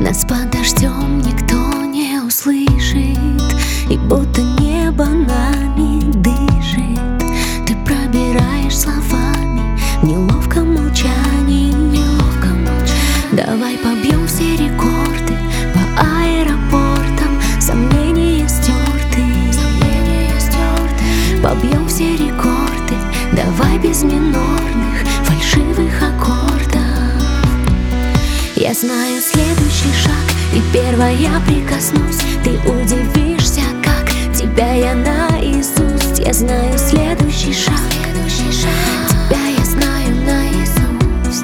Нас под дождем никто не услышит, и будто небо нами дышит. Ты пробираешь словами в неловком молчании. Давай побьем все рекорды по аэропортам, сомнения стерты. Побьем все рекорды, давай без минорных фальшивых аккордов. Я знаю следующий шаг, и первая прикоснусь. Ты удивишься, как тебя я наизусть. Я знаю следующий шаг, тебя я знаю наизусть.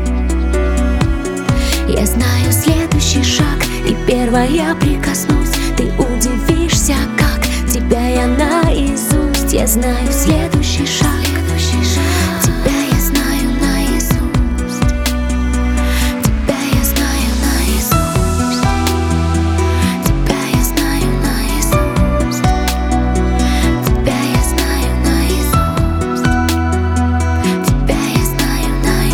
Я знаю следующий шаг, и первая прикоснусь. Ты удивишься, как тебя я наизусть. Я знаю следующий шаг, тебя я знаю наизусть. Тебя я знаю наизусть. Тебя я знаю наизусть. Тебя я знаю наизусть. Тебя я знаю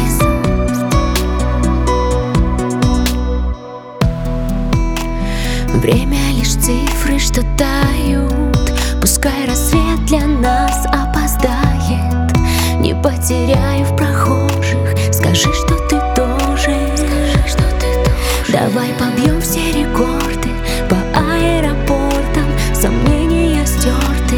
наизусть. Время лишь цифры, что тают. Пускай рассвет для нас опоздает. Не потеряй в прохожих, скажи, что ты тоже. Давай побьем все рекорды по аэропортам, сомнения стерты.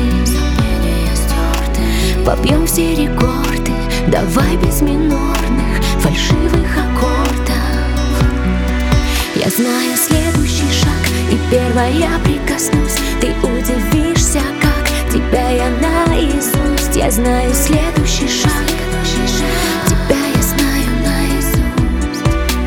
Побьем все рекорды, давай без минорных фальшивых аккордов. Я знаю следующий шаг, и первая прикоснусь. Ты удивишься, как тебя я наизусть. Я знаю следующий шаг, тебя я знаю наизусть.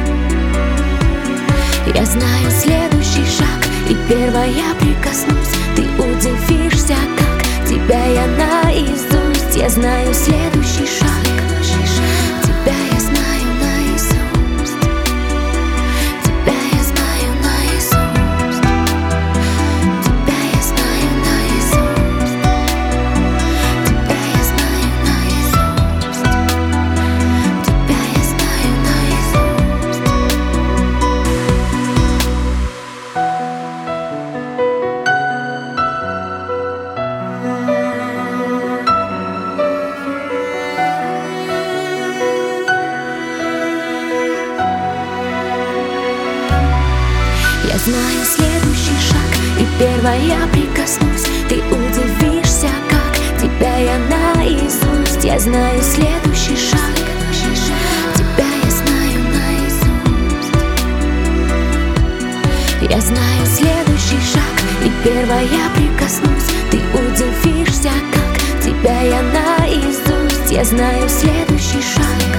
Я знаю следующий шаг, и первая прикоснусь. Ты удивишься, как тебя я наизусть. Я знаю следующий шаг, тебя я знаю наизусть. Тебя я знаю наизусть. Тебя я знаю наизусть. Тебя я знаю наизусть. Тебя я знаю наизусть. Я знаю следующий шаг, и первая прикоснусь. Ты удивишься, как тебя я наизусть. Я знаю следующий шаг, тебя я знаю наизусть. Я знаю следующий шаг, и первая прикоснусь. Ты удивишься, как тебя я наизусть. Я знаю следующий шаг.